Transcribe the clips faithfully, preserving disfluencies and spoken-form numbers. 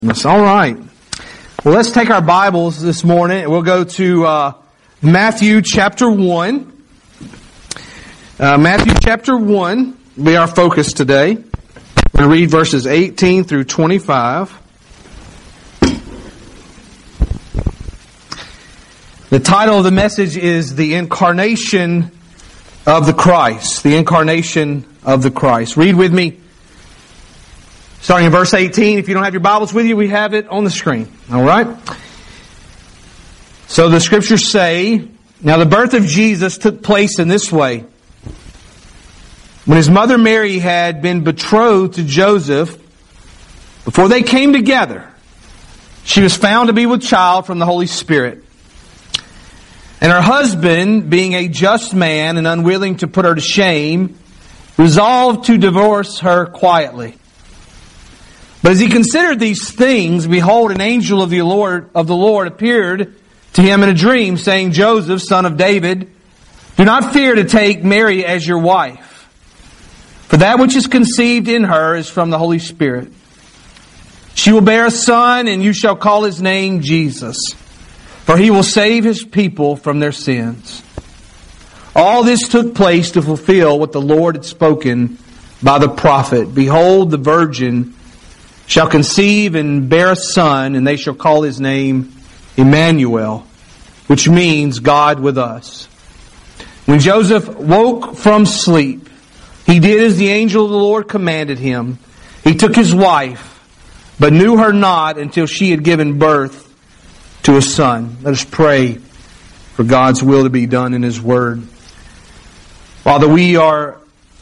Yes, all right. Well, let's take our Bibles this morning. We'll go to uh, Matthew chapter one. Uh, Matthew chapter one will be our focus today. We're going to read verses eighteen through twenty-five. The title of the message is The Incarnation of the Christ. The Incarnation of the Christ. Read with me. Starting in verse eighteen, if you don't have your Bibles with you, we have it on the screen. All right? So the Scriptures say, now the birth of Jesus took place in this way. When His mother Mary had been betrothed to Joseph, before they came together, she was found to be with child from the Holy Spirit. And her husband, being a just man and unwilling to put her to shame, resolved to divorce her quietly. But as he considered these things, behold, an angel of the Lord of the Lord appeared to him in a dream, saying, Joseph, son of David, do not fear to take Mary as your wife, for that which is conceived in her is from the Holy Spirit. She will bear a son, and you shall call his name Jesus, for he will save his people from their sins. All this took place to fulfill what the Lord had spoken by the prophet. Behold, the virgin shall conceive and bear a son, and they shall call his name Emmanuel, which means God with us. When Joseph woke from sleep, he did as the angel of the Lord commanded him. He took his wife, but knew her not until she had given birth to a son. Let us pray for God's will to be done in His Word. Father, we are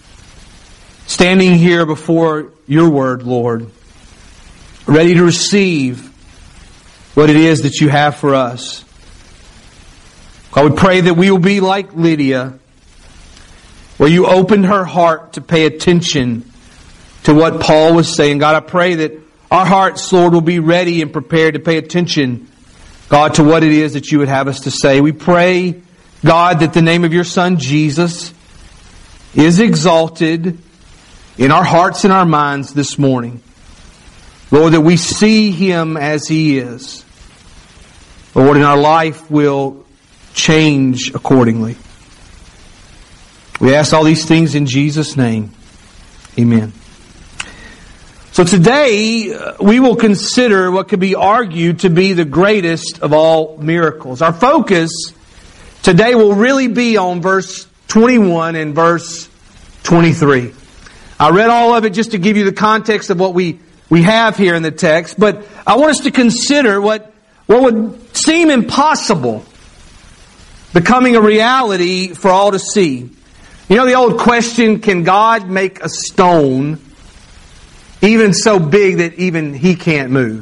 standing here before Your Word, Lord, ready to receive what it is that You have for us. God, we pray that we will be like Lydia, where You opened her heart to pay attention to what Paul was saying. God, I pray that our hearts, Lord, will be ready and prepared to pay attention, God, to what it is that You would have us to say. We pray, God, that the name of Your Son, Jesus, is exalted in our hearts and our minds this morning. Lord, that we see Him as He is. Lord, and our life will change accordingly. We ask all these things in Jesus' name. Amen. So today, we will consider what could be argued to be the greatest of all miracles. Our focus today will really be on verse twenty-one and verse twenty-three. I read all of it just to give you the context of what we we have here in the text, but I want us to consider what, what would seem impossible becoming a reality for all to see. You know the old question, can God make a stone even so big that even He can't move?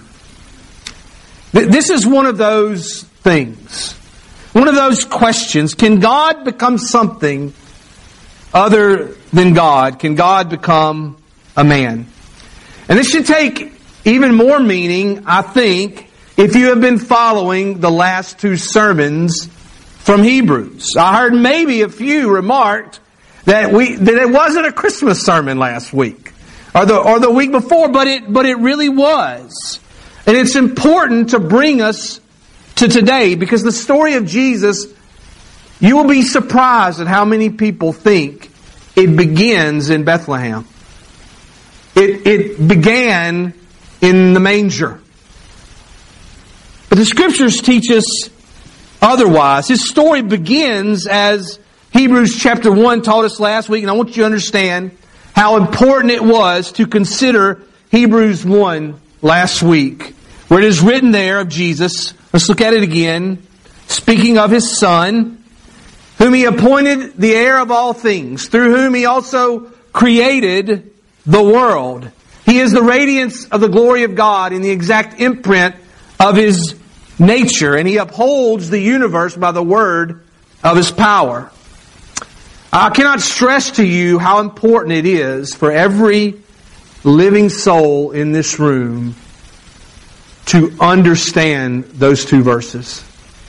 This is one of those things. One of those questions. Can God become something other than God? Can God become a man? And this should take even more meaning, I think, if you have been following the last two sermons from Hebrews. I heard maybe a few remarked that we that it wasn't a Christmas sermon last week or the or the week before, but it but it really was. And it's important to bring us to today, because the story of Jesus, you will be surprised at how many people think it begins in Bethlehem. It, it began in the manger. But the Scriptures teach us otherwise. His story begins as Hebrews chapter one taught us last week, and I want you to understand how important it was to consider Hebrews one last week, where it is written there of Jesus. Let's look at it again. Speaking of His Son, whom He appointed the heir of all things, through whom He also created the world. He is the radiance of the glory of God in the exact imprint of His nature, and He upholds the universe by the word of His power. I cannot stress to you how important it is for every living soul in this room to understand those two verses.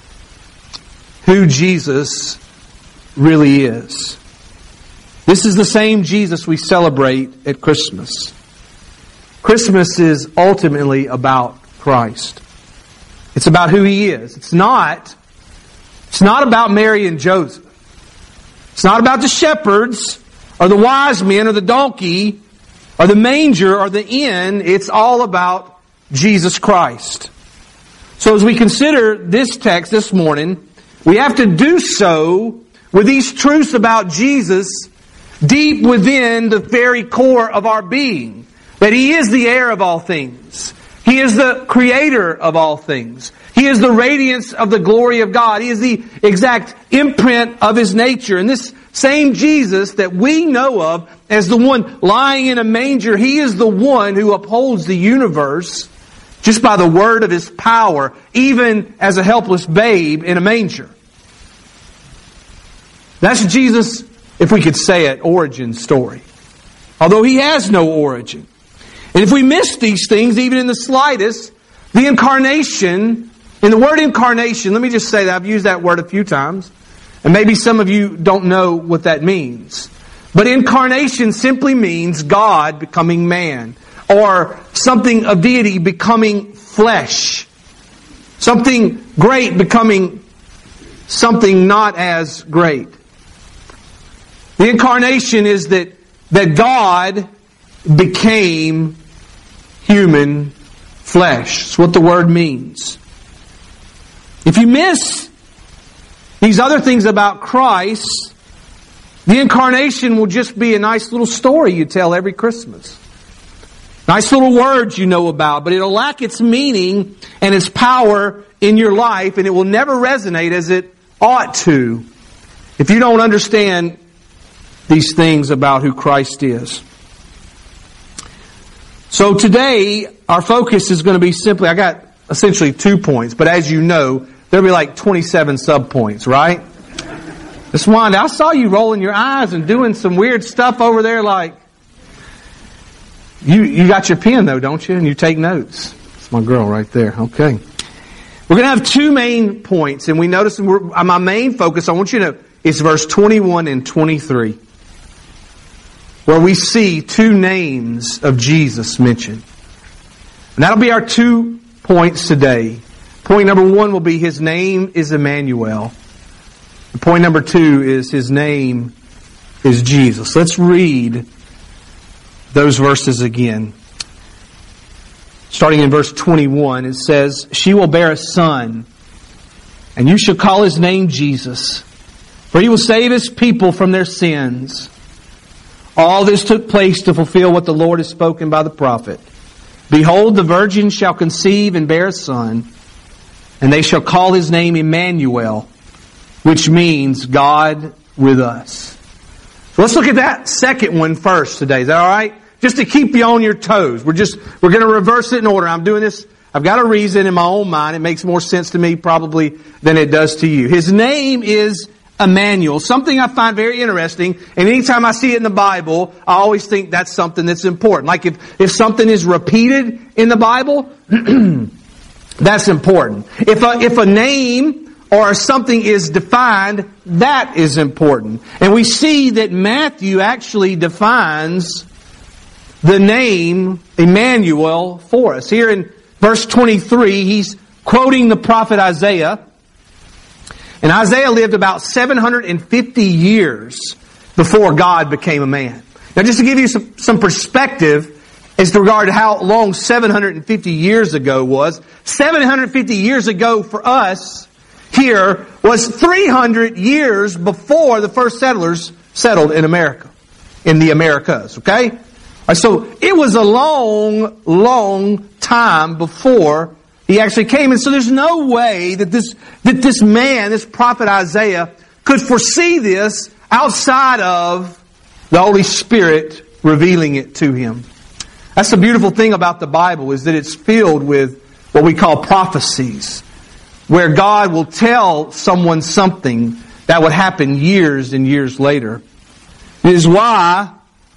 Who Jesus really is. This is the same Jesus we celebrate at Christmas. Christmas is ultimately about Christ. It's about who He is. It's not, it's not about Mary and Joseph. It's not about the shepherds or the wise men or the donkey or the manger or the inn. It's all about Jesus Christ. So as we consider this text this morning, we have to do so with these truths about Jesus deep within the very core of our being. That He is the heir of all things. He is the creator of all things. He is the radiance of the glory of God. He is the exact imprint of His nature. And this same Jesus that we know of as the one lying in a manger, He is the one who upholds the universe just by the word of His power, even as a helpless babe in a manger. That's Jesus, if we could say it, origin story. Although He has no origin. And if we miss these things, even in the slightest, the incarnation, in the word incarnation, let me just say that I've used that word a few times, and maybe some of you don't know what that means. But incarnation simply means God becoming man, or something of deity becoming flesh. Something great becoming something not as great. The incarnation is that, that God became human flesh. That's what the word means. If you miss these other things about Christ, the incarnation will just be a nice little story you tell every Christmas. Nice little words you know about, but it'll lack its meaning and its power in your life, and it will never resonate as it ought to if you don't understand these things about who Christ is. So today, our focus is going to be simply, I got essentially two points, but as you know, there'll be like twenty-seven sub-points, right? Miss Wanda, I saw you rolling your eyes and doing some weird stuff over there like... You you got your pen though, don't you? And you take notes. It's my girl right there. Okay. We're going to have two main points, and we notice we're, my main focus, I want you to know, is verse twenty-one and twenty-three. Where we see two names of Jesus mentioned. And that'll be our two points today. Point number one will be His name is Emmanuel. And point number two is His name is Jesus. Let's read those verses again. Starting in verse twenty-one, it says, "She will bear a son, and you shall call His name Jesus, for He will save His people from their sins." All this took place to fulfill what the Lord has spoken by the prophet. "Behold, the virgin shall conceive and bear a son, and they shall call His name Emmanuel," which means God with us. So let's look at that second one first today. Is that all right? Just to keep you on your toes. We're just, we're going to reverse it in order. I'm doing this, I've got a reason in my own mind. It makes more sense to me probably than it does to you. His name is Emmanuel. Something I find very interesting, and anytime I see it in the Bible, I always think that's something that's important. Like if, if something is repeated in the Bible, that's important. If a, if a name or something is defined, that is important. And we see that Matthew actually defines the name Emmanuel for us. Here in verse twenty-three, he's quoting the prophet Isaiah. And Isaiah lived about seven hundred fifty years before God became a man. Now just to give you some, some perspective as to regard to how long seven hundred fifty years ago was, seven hundred fifty years ago for us here was three hundred years before the first settlers settled in America, in the Americas, okay? So it was a long, long time before He actually came. And so there's no way that this, that this man, this prophet Isaiah, could foresee this outside of the Holy Spirit revealing it to him. That's the beautiful thing about the Bible, is that it's filled with what we call prophecies, where God will tell someone something that would happen years and years later. It is why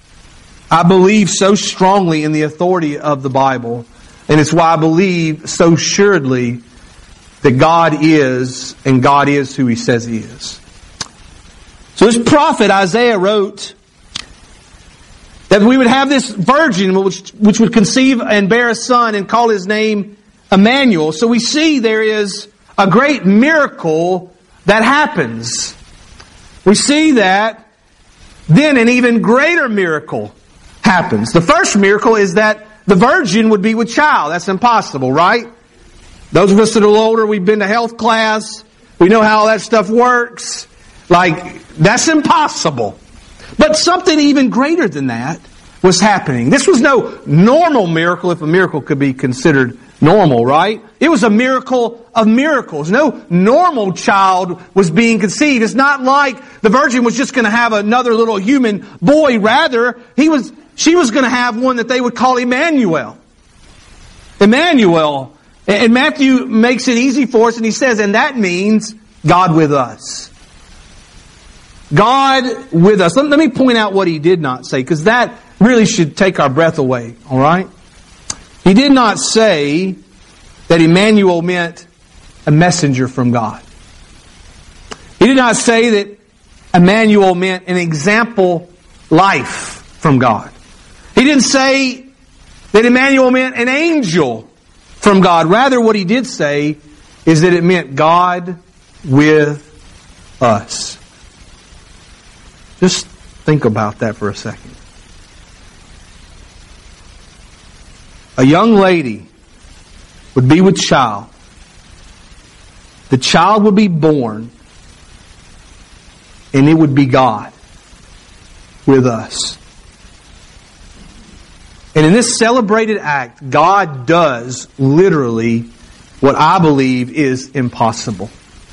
I believe so strongly in the authority of the Bible. And it's why I believe so assuredly that God is, and God is who He says He is. So this prophet Isaiah wrote That we would have this virgin which, which would conceive and bear a son and call his name Emmanuel. So we see there is a great miracle that happens. We see that then an even greater miracle happens. The first miracle is that the virgin would be with child. That's impossible, right? Those of us that are older, we've been to health class. We know how all that stuff works. Like, that's impossible. But something even greater than that was happening. This was no normal miracle, if a miracle could be considered normal, right? It was a miracle of miracles. No normal child was being conceived. It's not like the virgin was just going to have another little human boy. Rather, he was, she was going to have one that they would call Emmanuel. Emmanuel. And Matthew makes it easy for us, and he says, and that means God with us. God with us. Let, let me point out what he did not say, because that really should take our breath away, all right? He did not say that Emmanuel meant a messenger from God. He did not say that Emmanuel meant an example life from God. He didn't say that Emmanuel meant an angel from God. Rather, what he did say is that it meant God with us. Just think about that for a second. A young lady would be with child. The child would be born, and it would be God with us. And in this celebrated act, God does literally what I believe is impossible.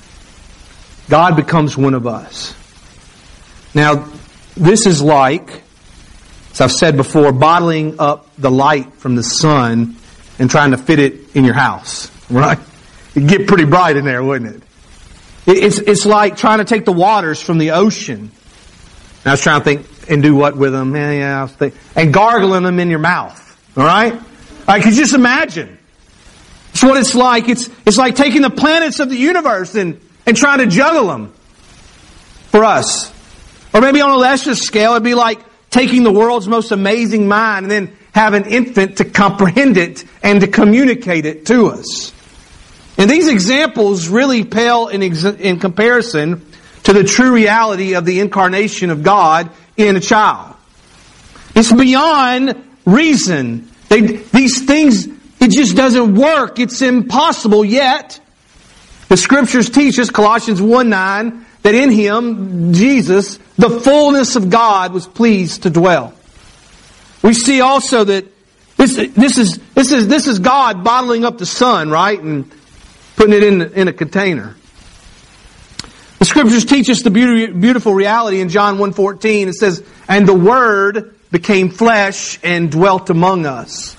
God becomes one of us. Now, this is like, as I've said before, bottling up the light from the sun and trying to fit it in your house, right? It'd get pretty bright in there, wouldn't it? It's, it's like trying to take the waters from the ocean. And I was trying to think, and do what with them? Yeah, yeah, I was thinking, and gargling them in your mouth, all right? Like, could you just imagine? It's what it's like. It's, it's like taking the planets of the universe and, and trying to juggle them for us. Or maybe on a lesser scale, it'd be like taking the world's most amazing mind and then have an infant to comprehend it and to communicate it to us. And these examples really pale in, ex- in comparison to the true reality of the incarnation of God in a child. It's beyond reason. They, these things, it just doesn't work. It's impossible. Yet, the Scriptures teach us, Colossians one nine, that in Him, Jesus, the fullness of God was pleased to dwell. We see also that this, this is this is this is God bottling up the sun, right, and putting it in in a container. The Scriptures teach us the beauty, beautiful reality in John one fourteen. It says, "And the Word became flesh and dwelt among us."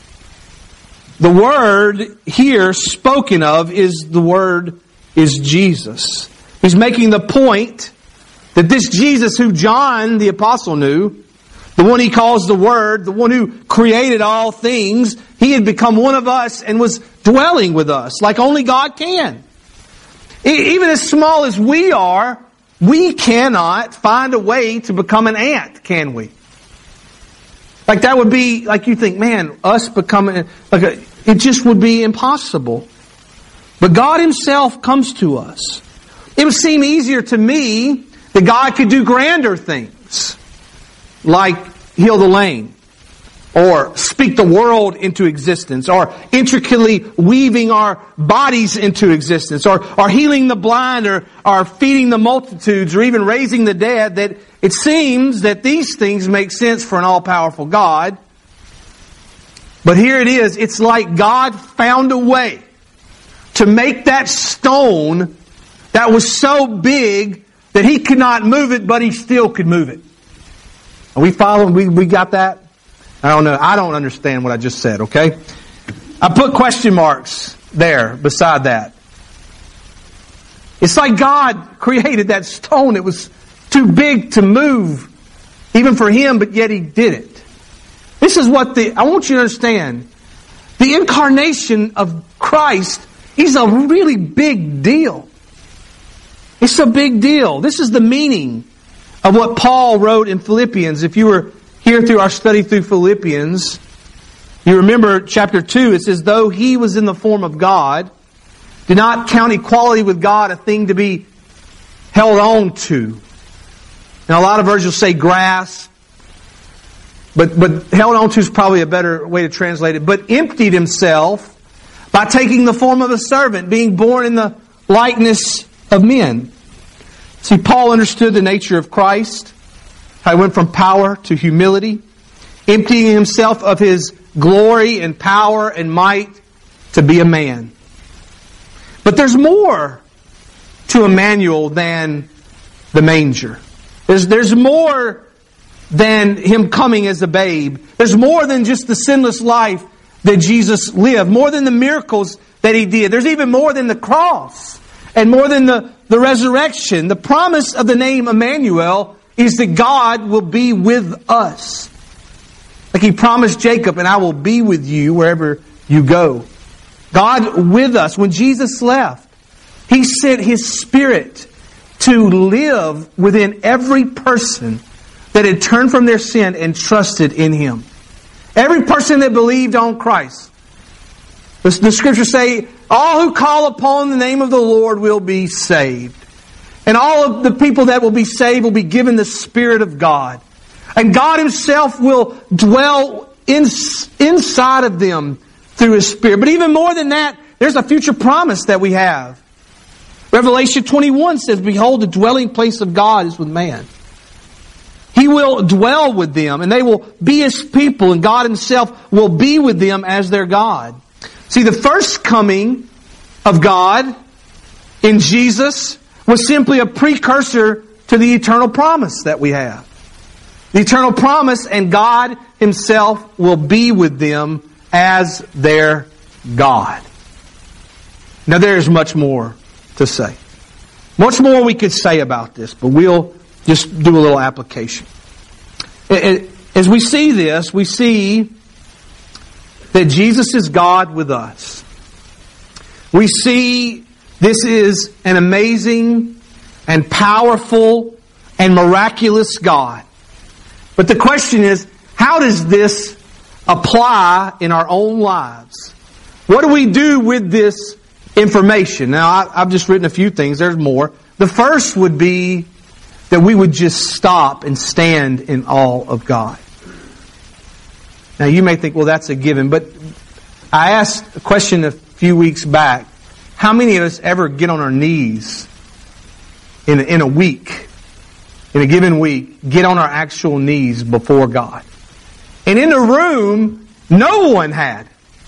The Word here spoken of is the Word is Jesus. He's making the point that this Jesus who John the Apostle knew, the one he calls the Word, the one who created all things, He had become one of us and was dwelling with us like only God can. Even as small as we are, we cannot find a way to become an ant, can we? Like that would be, like you think, man, us becoming, like a, it just would be impossible. But God Himself comes to us. It would seem easier to me that God could do grander things, like heal the lame, or speak the world into existence, or intricately weaving our bodies into existence, or, or healing the blind, or, or feeding the multitudes, or even raising the dead. That it seems that these things make sense for an all-powerful God. But here it is. It's like God found a way to make that stone that was so big that He could not move it, but He still could move it. Are we following? We, we got that? I don't know. I don't understand what I just said, okay? I put question marks there beside that. It's like God created that stone. It was too big to move, even for Him, but yet He did it. This is what the, I want you to understand. The incarnation of Christ is a really big deal. It's a big deal. This is the meaning of what Paul wrote in Philippians. If you were here through our study through Philippians, you remember chapter two, it says, though He was in the form of God, did not count equality with God a thing to be held on to. Now a lot of versions say grass, but, but held on to is probably a better way to translate it. But emptied Himself by taking the form of a servant, being born in the likeness of men. See, Paul understood the nature of Christ, how He went from power to humility, emptying Himself of His glory and power and might to be a man. But there's more to Emmanuel than the manger. There's, there's more than Him coming as a babe. There's more than just the sinless life that Jesus lived. More than the miracles that He did. There's even more than the cross. And more than the, the resurrection. The promise of the name Emmanuel is that God will be with us. Like He promised Jacob, and I will be with you wherever you go. God with us. When Jesus left, He sent His Spirit to live within every person that had turned from their sin and trusted in Him. Every person that believed on Christ. The, the Scriptures say, all who call upon the name of the Lord will be saved. And all of the people that will be saved will be given the Spirit of God. And God Himself will dwell in, inside of them through His Spirit. But even more than that, there's a future promise that we have. Revelation twenty-one says, behold, the dwelling place of God is with man. He will dwell with them, and they will be His people, and God Himself will be with them as their God. See, the first coming of God in Jesus was simply a precursor to the eternal promise that we have. The eternal promise, and God Himself will be with them as their God. Now there is much more to say. Much more we could say about this, but we'll just do a little application. As we see this, we see that Jesus is God with us. We see this is an amazing and powerful and miraculous God. But the question is, how does this apply in our own lives? What do we do with this information? Now, I, I've just written a few things. There's more. The first would be that we would just stop and stand in awe of God. Now, you may think, well, that's a given. But I asked a question a few weeks back. How many of us ever get on our knees in a, in a week, in a given week, get on our actual knees before God? And in the room, no one had.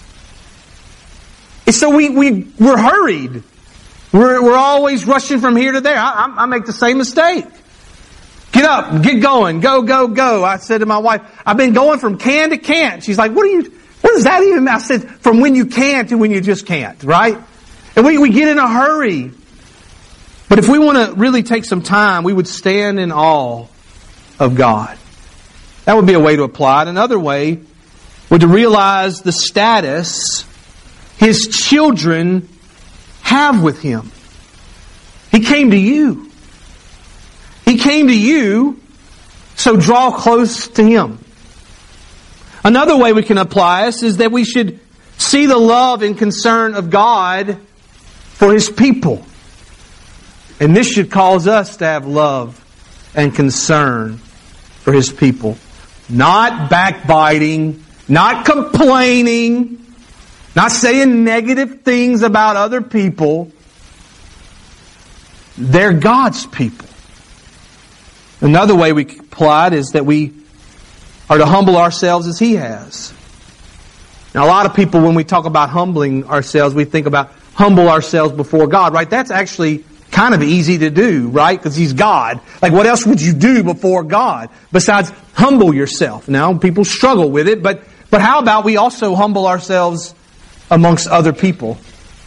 And so we, we, we're hurried. We're, we're always rushing from here to there. I, I make the same mistake. Get up, get going, go, go, go. I said to my wife, I've been going from can to can't. She's like, what do you, what does that even mean? I said, from when you can to when you just can't, right? And we, we get in a hurry. But if we want to really take some time, we would stand in awe of God. That would be a way to apply it. Another way would to realize the status His children have with Him. He came to you. He came to you, so draw close to Him. Another way we can apply this is that we should see the love and concern of God for His people. And this should cause us to have love and concern for His people. Not backbiting, not complaining, not saying negative things about other people. They're God's people. Another way we apply it is that we are to humble ourselves as He has. Now, a lot of people, when we talk about humbling ourselves, we think about humble ourselves before God, right? That's actually kind of easy to do, right? Because He's God. Like, what else would you do before God besides humble yourself? Now, people struggle with it, but, but how about we also humble ourselves amongst other people?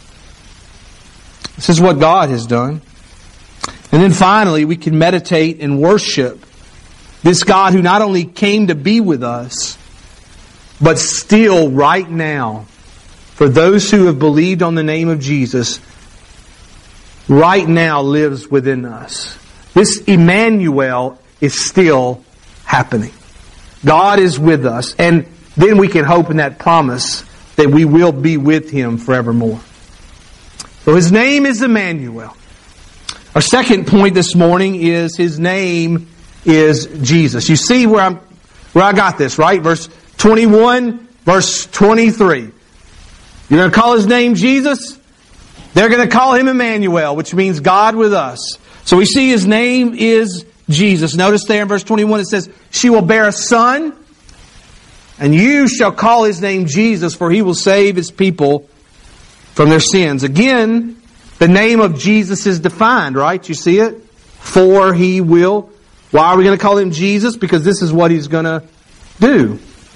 This is what God has done. And then finally, we can meditate and worship this God who not only came to be with us, but still right now, for those who have believed on the name of Jesus, right now lives within us. This Emmanuel is still happening. God is with us. And then we can hope in that promise that we will be with Him forevermore. So His name is Emmanuel. Our second point this morning is His name is Jesus. You see where I'm, where I got this, right? Verse twenty-one, verse twenty-three. You're going to call His name Jesus? They're going to call Him Emmanuel, which means God with us. So we see His name is Jesus. Notice there in verse twenty-one it says, she will bear a son, and you shall call His name Jesus, for He will save His people from their sins. Again, the name of Jesus is defined, right? You see it? For He will. Why are we going to call Him Jesus? Because this is what He's going to do.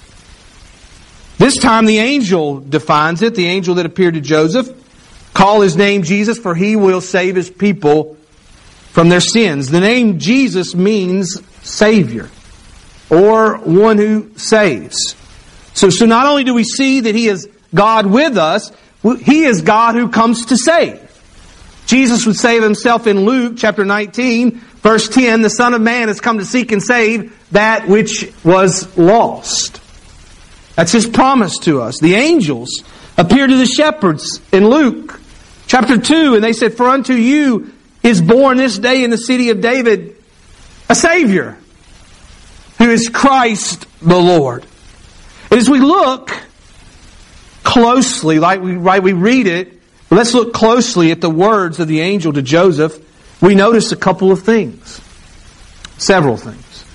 This time the angel defines it. The angel that appeared to Joseph. Call His name Jesus, for He will save His people from their sins. The name Jesus means Savior, or one who saves. So, so not only do we see that He is God with us, He is God who comes to save. Jesus would say of Himself in Luke chapter nineteen, verse ten, the Son of Man has come to seek and save that which was lost. That's His promise to us. The angels appeared to the shepherds in Luke chapter two, and they said, for unto you is born this day in the city of David a Savior, who is Christ the Lord. And as we look closely, like we, right, we read it, let's look closely at the words of the angel to Joseph. We notice a couple of things. Several things.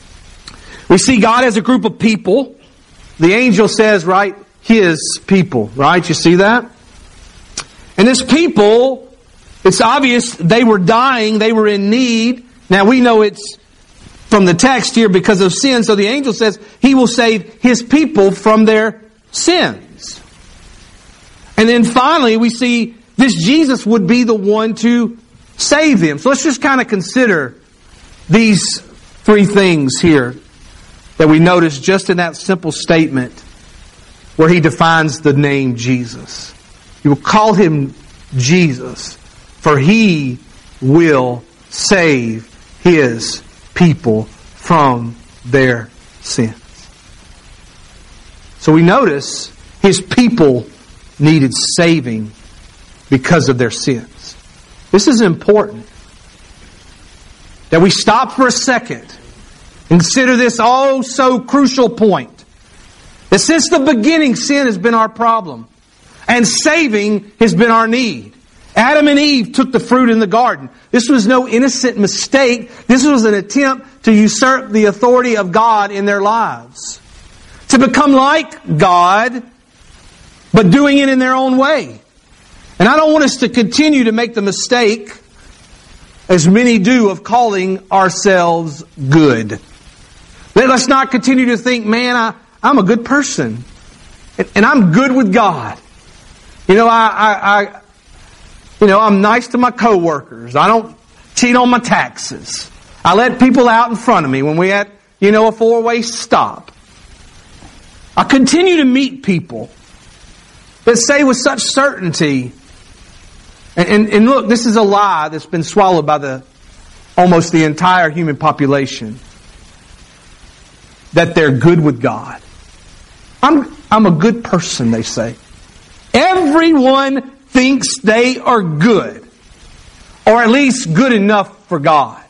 We see God as a group of people. The angel says, right, His people, right? You see that? And this people, it's obvious they were dying, they were in need. Now we know it's from the text here because of sin. So the angel says He will save His people from their sins. And then finally we see this Jesus would be the one to save them. So let's just kind of consider these three things here that we notice just in that simple statement where He defines the name Jesus. You will call Him Jesus, for He will save His people from their sins. So we notice His people needed saving because of their sins. This is important. That we stop for a second and consider this oh so crucial point. That since the beginning, sin has been our problem. And saving has been our need. Adam and Eve took the fruit in the garden. This was no innocent mistake. This was an attempt to usurp the authority of God in their lives. To become like God, but doing it in their own way. And I don't want us to continue to make the mistake, as many do, of calling ourselves good. Let's not continue to think, man, I, I'm a good person. And, and I'm good with God. You know, I, I, I, you know, I'm nice to my coworkers. I don't cheat on my taxes. I let people out in front of me when we had, you know, a four-way stop. I continue to meet people that say with such certainty, and, and, and look, this is a lie that's been swallowed by the almost the entire human population, that they're good with God. I'm, I'm a good person, they say. Everyone thinks they are good, or at least good enough for God.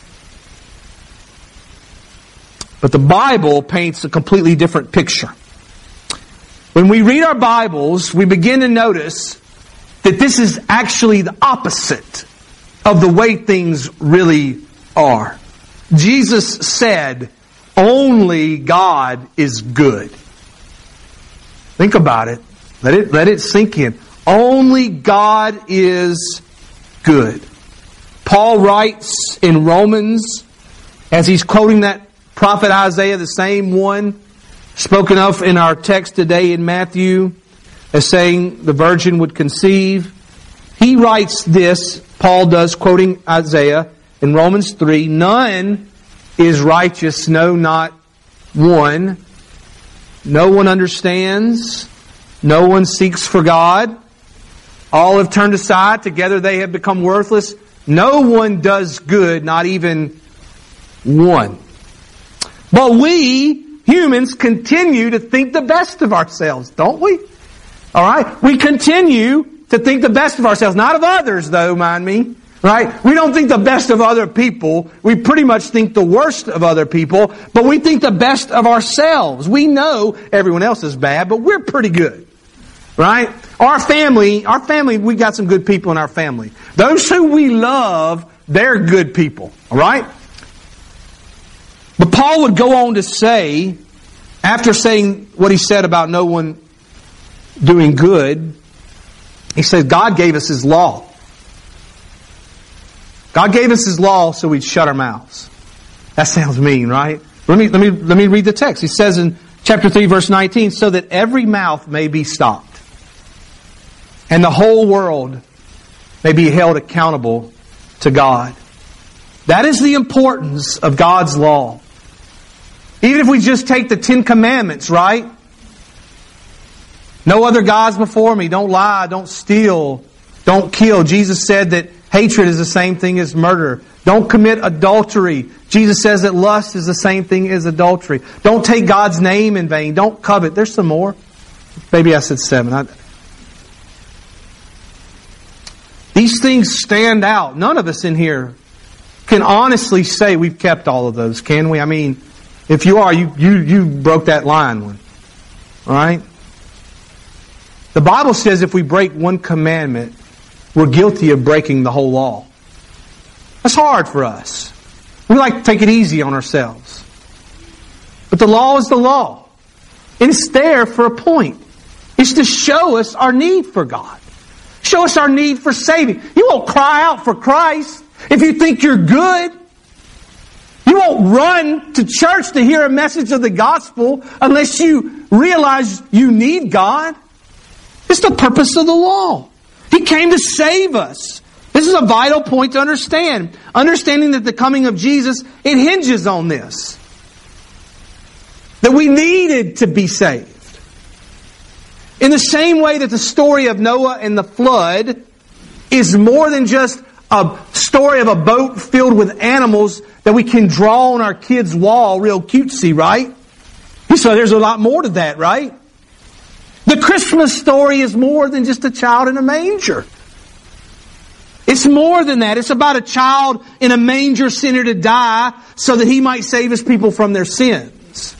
But the Bible paints a completely different picture. When we read our Bibles, we begin to notice that this is actually the opposite of the way things really are. Jesus said, only God is good. Think about it. Let it, let it sink in. Only God is good. Paul writes in Romans, as he's quoting that prophet Isaiah, the same one spoken of in our text today in Matthew, as saying the virgin would conceive. He writes this, Paul does, quoting Isaiah in Romans three, none is righteous, no, not one. No one understands. No one seeks for God. All have turned aside. Together they have become worthless. No one does good, not even one. But we humans continue to think the best of ourselves, don't we? All right? We continue to think the best of ourselves. Not of others, though, mind me. Right? We don't think the best of other people. We pretty much think the worst of other people, but we think the best of ourselves. We know everyone else is bad, but we're pretty good. Right? Our family, our family, we got some good people in our family. Those who we love, they're good people. All right? But Paul would go on to say, after saying what he said about no one doing good, he says God gave us His law. God gave us His law so we'd shut our mouths. That sounds mean, right? Let me, let me, let me read the text. He says in chapter three, verse nineteen, so that every mouth may be stopped, and the whole world may be held accountable to God. That is the importance of God's law. Even if we just take the Ten Commandments, right? No other gods before me. Don't lie. Don't steal. Don't kill. Jesus said that hatred is the same thing as murder. Don't commit adultery. Jesus says that lust is the same thing as adultery. Don't take God's name in vain. Don't covet. There's some more. Maybe I said seven. I... These things stand out. None of us in here can honestly say we've kept all of those, can we? I mean, if you are, you you you broke that line one. All right? The Bible says if we break one commandment, we're guilty of breaking the whole law. That's hard for us. We like to take it easy on ourselves. But the law is the law. And it's there for a point. It's to show us our need for God. Show us our need for saving. You won't cry out for Christ if you think you're good. You won't run to church to hear a message of the gospel unless you realize you need God. It's the purpose of the law. He came to save us. This is a vital point to understand. Understanding that the coming of Jesus, it hinges on this. That we needed to be saved. In the same way that the story of Noah and the flood is more than just a story of a boat filled with animals that we can draw on our kids' wall real cutesy, right? So there's a lot more to that, right? The Christmas story is more than just a child in a manger. It's more than that. It's about a child in a manger sinner to die so that He might save His people from their sins.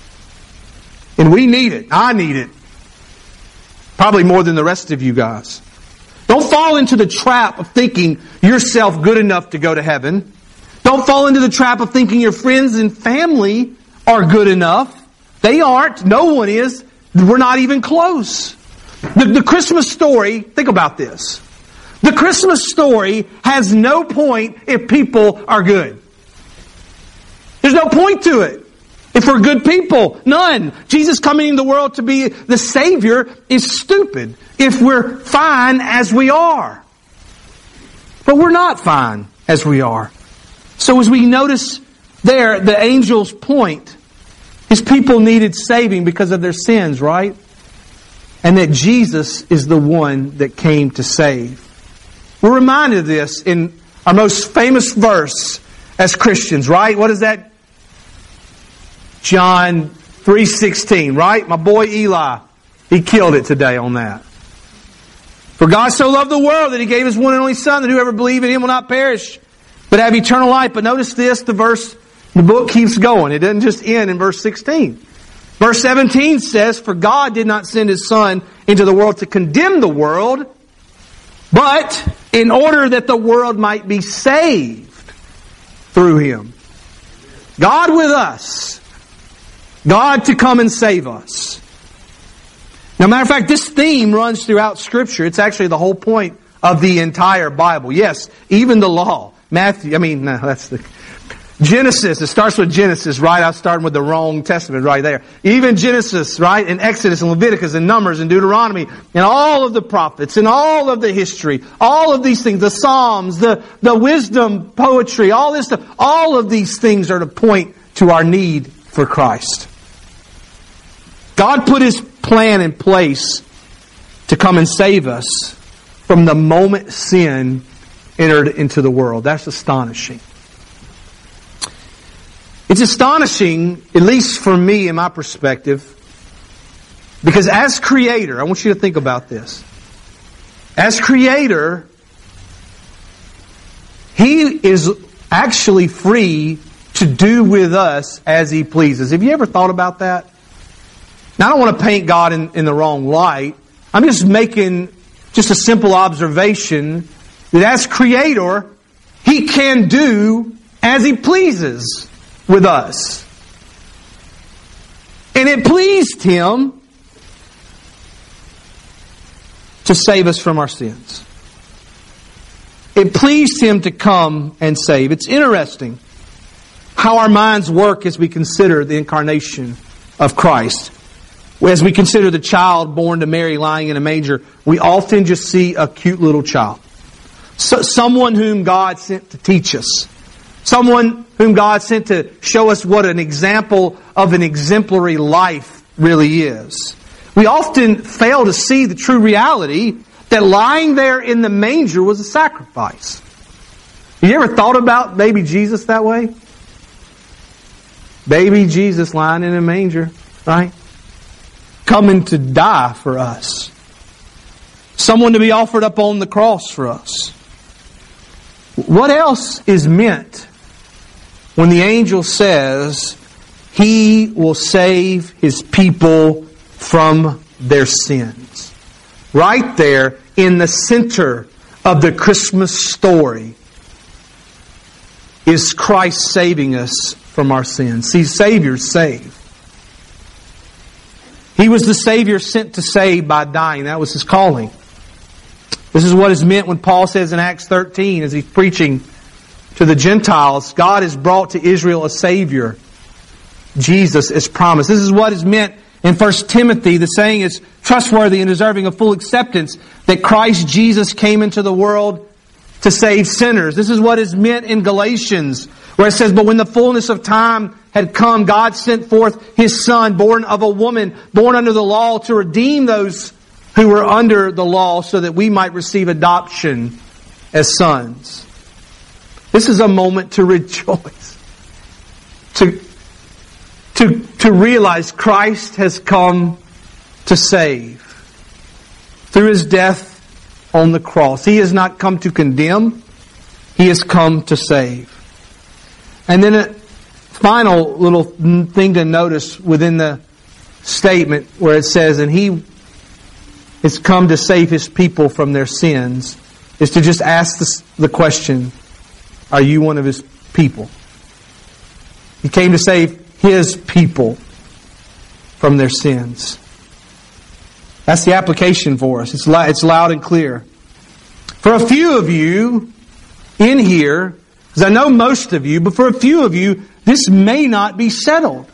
And we need it. I need it. Probably more than the rest of you guys. Don't fall into the trap of thinking yourself good enough to go to heaven. Don't fall into the trap of thinking your friends and family are good enough. They aren't. No one is. We're not even close. The, the Christmas story, think about this. The Christmas story has no point if people are good. There's no point to it if we're good people. None. Jesus coming into the world to be the Savior is stupid if we're fine as we are. But we're not fine as we are. So as we notice there, the angel's point, His people needed saving because of their sins, right? And that Jesus is the one that came to save. We're reminded of this in our most famous verse as Christians, right? What is that? John three sixteen, right? My boy Eli, he killed it today on that. For God so loved the world that He gave His one and only Son, that whoever believes in Him will not perish, but have eternal life. But notice this, the verse, the book keeps going. It doesn't just end in verse sixteen. Verse seventeen says, for God did not send His Son into the world to condemn the world, but in order that the world might be saved through Him. God with us. God to come and save us. Now, matter of fact, this theme runs throughout Scripture. It's actually the whole point of the entire Bible. Yes, even the law. Matthew, I mean, no, that's the... Genesis, it starts with Genesis, right? I was starting with the wrong testament right there. Even Genesis, right? And Exodus and Leviticus and Numbers and Deuteronomy and all of the prophets and all of the history, all of these things, the Psalms, the, the wisdom, poetry, all this stuff, all of these things are to point to our need for Christ. God put His plan in place to come and save us from the moment sin entered into the world. That's astonishing. It's astonishing, at least for me in my perspective, because as Creator, I want you to think about this. As Creator, He is actually free to do with us as He pleases. Have you ever thought about that? Now, I don't want to paint God in, in the wrong light. I'm just making just a simple observation that as Creator, He can do as He pleases with us. And it pleased Him to save us from our sins. It pleased Him to come and save. It's interesting how our minds work as we consider the incarnation of Christ. As we consider the child born to Mary lying in a manger, we often just see a cute little child. So, someone whom God sent to teach us. Someone whom God sent to show us what an example of an exemplary life really is. We often fail to see the true reality that lying there in the manger was a sacrifice. Have you ever thought about baby Jesus that way? Baby Jesus lying in a manger, right? Coming to die for us. Someone to be offered up on the cross for us. What else is meant when the angel says He will save His people from their sins? Right there in the center of the Christmas story is Christ saving us from our sins. See, Saviors save. He was the Savior sent to save by dying. That was His calling. This is what is meant when Paul says in Acts thirteen, as he's preaching to the Gentiles, God has brought to Israel a Savior, Jesus, as promised. This is what is meant in First Timothy. The saying is trustworthy and deserving of full acceptance, that Christ Jesus came into the world to save sinners. This is what is meant in Galatians, where it says, but when the fullness of time had come, God sent forth His Son, born of a woman, born under the law, to redeem those who were under the law, so that we might receive adoption as sons. This is a moment to rejoice. To, to, to realize Christ has come to save. Through His death on the cross. He has not come to condemn. He has come to save. And then a final little thing to notice within the statement where it says, and He has come to save His people from their sins, is to just ask the, the question, are you one of His people? He came to save His people from their sins. That's the application for us. It's, it's loud and clear. For a few of you in here, because I know most of you, but for a few of you, this may not be settled.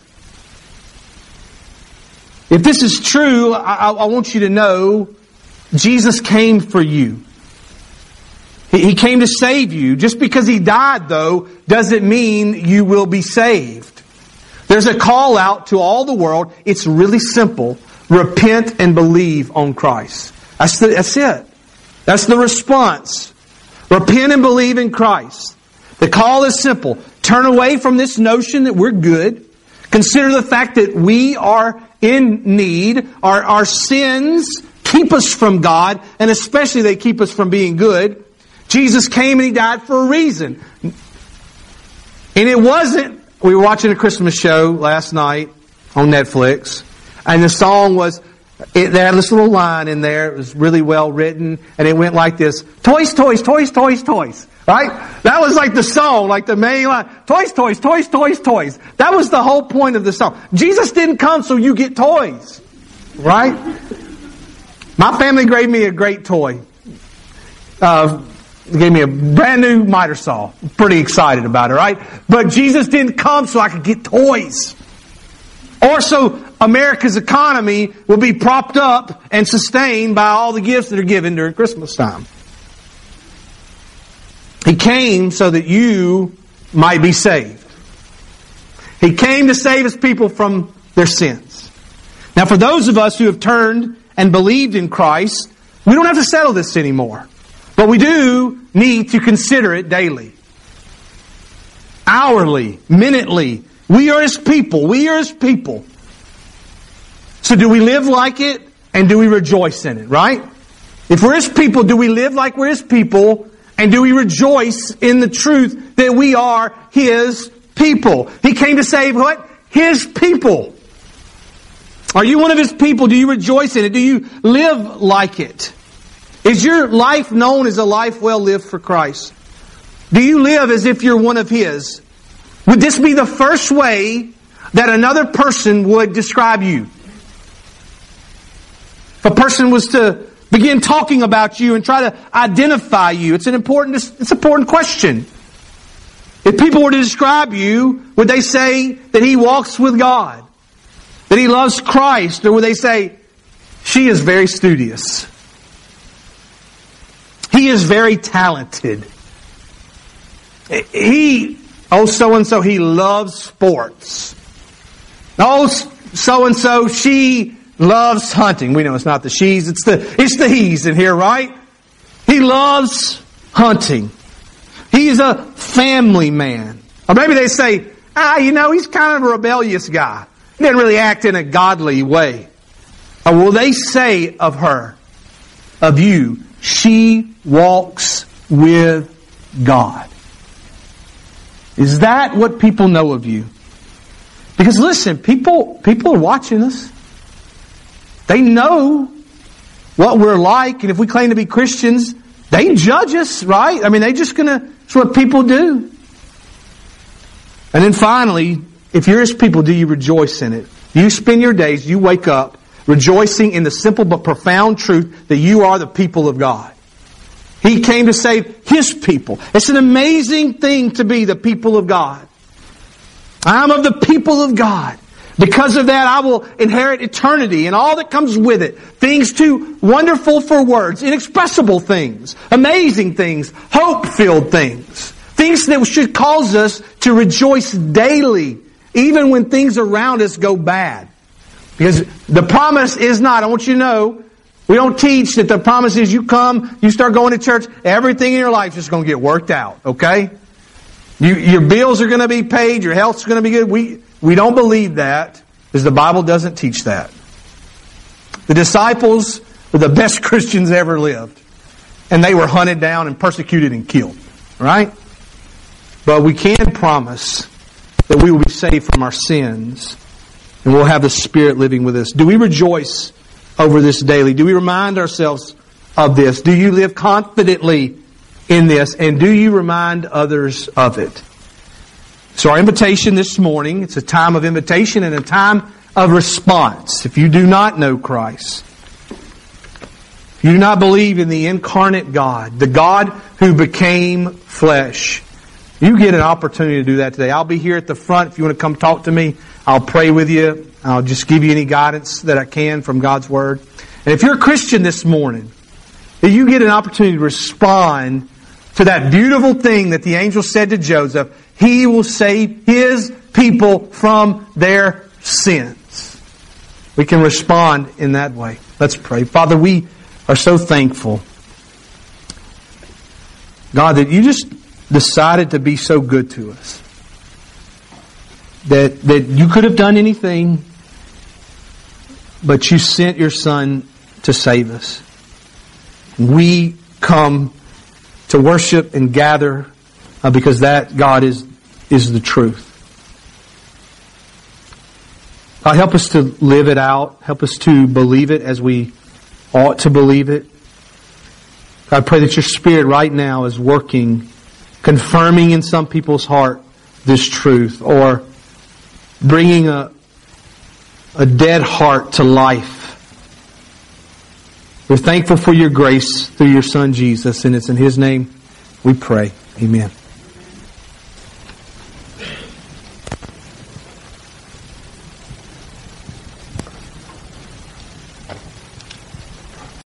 If this is true, I, I want you to know Jesus came for you. He, he came to save you. Just because He died, though, doesn't mean you will be saved. There's a call out to all the world. It's really simple. Repent and believe on Christ. That's, the, that's it. That's the response. Repent and believe in Christ. The call is simple. Turn away from this notion that we're good. Consider the fact that we are in need. Our, our sins keep us from God, and especially they keep us from being good. Jesus came and He died for a reason. And it wasn't, we were watching a Christmas show last night on Netflix, and the song was, it, they had this little line in there, it was really well written, and it went like this, toys, toys, toys, toys, toys. Right? That was like the song, like the main line. Toys, toys, toys, toys, toys. That was the whole point of the song. Jesus didn't come so you get toys. Right? My family gave me a great toy. Uh, they gave me a brand new miter saw. Pretty excited about it, right? But Jesus didn't come so I could get toys. Or so America's economy will be propped up and sustained by all the gifts that are given during Christmas time. He came so that you might be saved. He came to save His people from their sins. Now, for those of us who have turned and believed in Christ, we don't have to settle this anymore. But we do need to consider it daily. Hourly, minutely, We are His people. We are His people. So do we live like it? And do we rejoice in it, right? If we're His people, do we live like we're His people? And do we rejoice in the truth that we are His people? He came to save what? His people. Are you one of His people? Do you rejoice in it? Do you live like it? Is your life known as a life well lived for Christ? Do you live as if you're one of His? Would this be the first way that another person would describe you? If a person was to begin talking about you and try to identify you, it's an important, it's an important question. If people were to describe you, would they say that he walks with God? That he loves Christ? Or would they say, she is very studious? He is very talented. He, oh so-and-so, he loves sports. Oh, so-and-so, she loves hunting. We know it's not the she's, it's the it's the he's in here, right? He loves hunting. He's a family man. Or maybe they say, ah, you know, he's kind of a rebellious guy. He doesn't really act in a godly way. Or will they say of her, of you, she walks with God? Is that what people know of you? Because listen, people people are watching us. They know what we're like, and if we claim to be Christians, they judge us, right? I mean, they're just gonna, that's what people do. And then finally, if you're His people, do you rejoice in it? Do you spend your days, you wake up, rejoicing in the simple but profound truth that you are the people of God? He came to save His people. It's an amazing thing to be the people of God. I'm of the people of God. Because of that, I will inherit eternity and all that comes with it. Things too wonderful for words, inexpressible things, amazing things, hope-filled things. Things that should cause us to rejoice daily, even when things around us go bad. Because the promise is not, I want you to know, we don't teach that the promise is you come, you start going to church, everything in your life is just going to get worked out, okay? You, your bills are going to be paid, your health's going to be good. We... We don't believe that, because the Bible doesn't teach that. The disciples were the best Christians ever lived. And they were hunted down and persecuted and killed. Right? But we can promise that we will be saved from our sins. And we'll have the Spirit living with us. Do we rejoice over this daily? Do we remind ourselves of this? Do you live confidently in this? And do you remind others of it? So our invitation this morning, it's a time of invitation and a time of response. If you do not know Christ, if you do not believe in the incarnate God, the God who became flesh, you get an opportunity to do that today. I'll be here at the front if you want to come talk to me. I'll pray with you. I'll just give you any guidance that I can from God's Word. And if you're a Christian this morning, you get an opportunity to respond to that beautiful thing that the angel said to Joseph. He will save His people from their sins. We can respond in that way. Let's pray. Father, we are so thankful, God, that you just decided to be so good to us. That, that you could have done anything, but you sent your Son to save us. We come to worship and gather uh, because that, God, is is the truth. God, help us to live it out. Help us to believe it as we ought to believe it. God, I pray that your Spirit right now is working, confirming in some people's heart this truth, or bringing a, a dead heart to life. We're thankful for your grace through your Son Jesus, and it's in His name we pray. Amen.